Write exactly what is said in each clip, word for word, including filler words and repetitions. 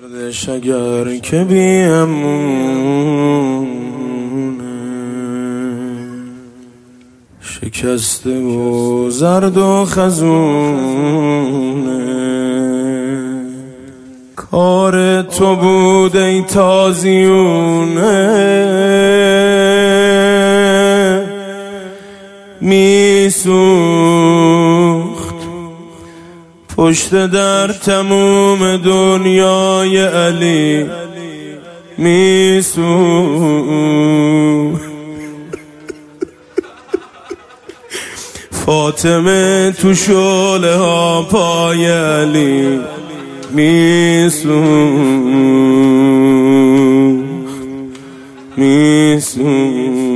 دردش اگر که بیمونه، شکسته و زرد و خزونه، کار تو بود ای تازیونه، میسوخت پشت در تموم دنیای علی، میسوخت فاطمه تو شعله ها پای علی، میسوخت میسوخت.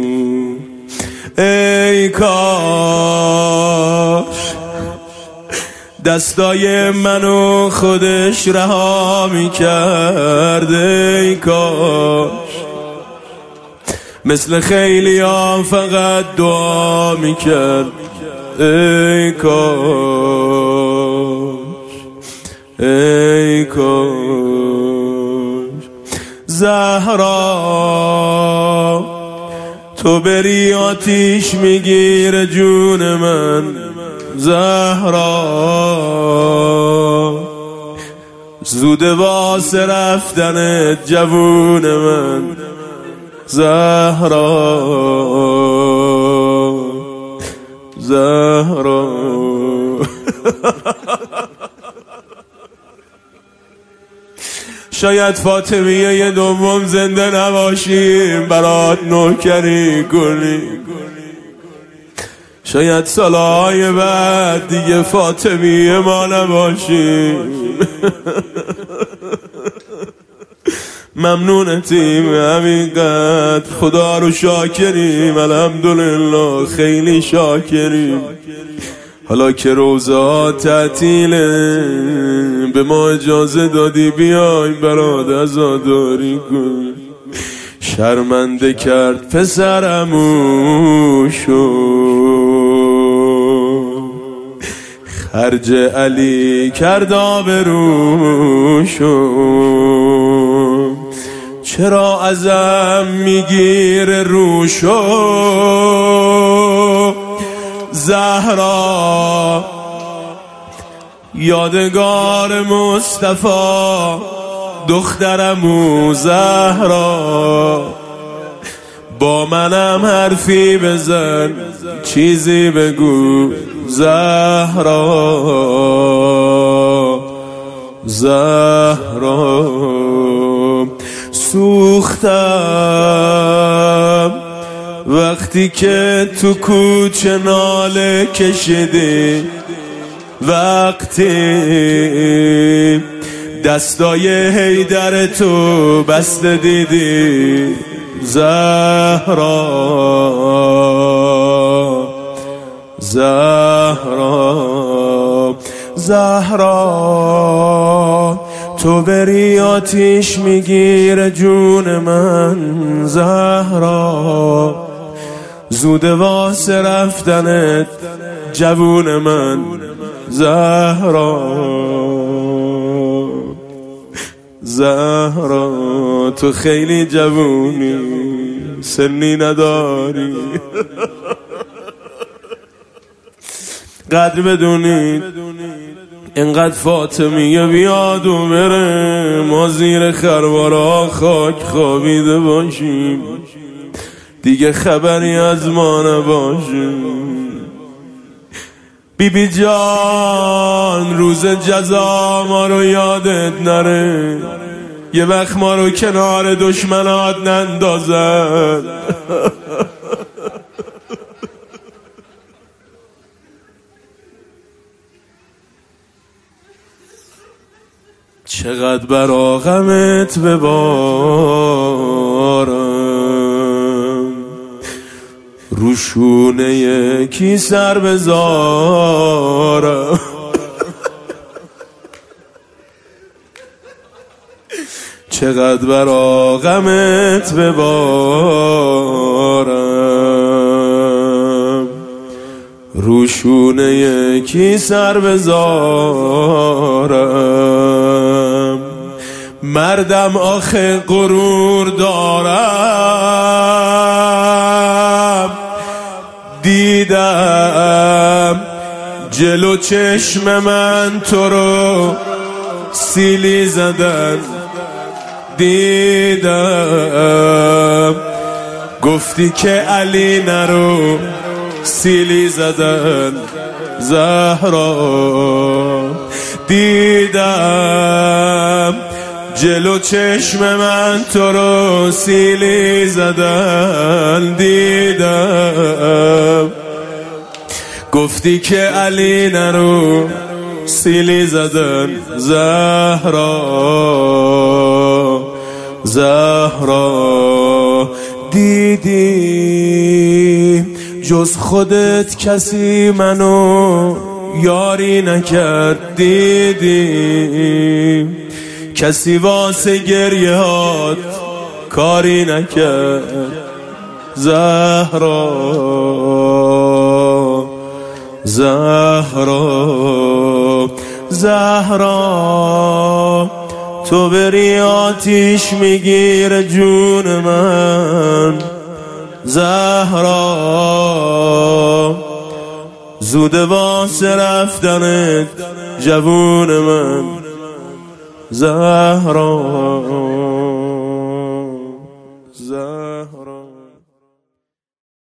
ای کاش دستای منو خودش رها میکرد، ای کاش مثل خیلی ها فقط دعا میکرد، ای کاش ای کاش. زهرا تو بری آتیش میگیره جون من، زهرا زود واسه رفتنت جوون من، زهرا زهرا. شاید فاطمیه دوم زنده نباشیم برات نوکری کنی، شاید سالهای بعد دیگه فاطمیه ما نباشیم. ممنونتیم همینقدر، خدا رو شاکریم، الحمدلله خیلی شاکریم. حالا که روزا تعطیله به ما اجازه دادی بیایم برات عزاداری کنیم. شرمنده کرد پسرموشو، خرج علی کرد آبروشو، چرا ازم میگیره روشو. زهرا یادگار مصطفی دخترمو، زهرا با منم حرفی بزن چیزی بگو، زهرا زهرا. سوختم وقتی که تو کوچه ناله کشیدی، وقتی دستای حیدر تو بسته دیدی، زهرا زهرا زهرا. تو بری آتیش میگیره جون من، زهرا زود واسه رفتنت جوون من، زهرا زهرا. تو خیلی جوونی سنی نداری، قدر بدونید اینقدر فاطمیه بیاد و بره ما زیر خروارا خاک خوابیده باشیم، دیگه خبری از ما نباشیم. بی بی جان روز جزا ما رو یادت نره، یه وقت ما رو کنار دشمنات نندازن. چقدر برا غمت ببارم، روشونه یکی سر بذارم. چقدر برا غمت ببارم، روشونه یکی سر بذارم. مردم آخه غرور دارم، دیدم جلو چشم من تو رو سیلی زدن، دیدم گفتی که علی نرو سیلی زدن، زهرا دیدم جلو چشم من تو رو سیلی زدن، دیدم گفتی که علی نرو سیلی زدن، زهرا زهرا دیدی جز خودت کسی منو یاری نکرد، دیدی کسی واسه گریه هات کاری نکرد، زهرا زهرا زهرا تو بری آتیش میگیره جون من، زهرا زوده واسه رفتنت جوون من، زهرا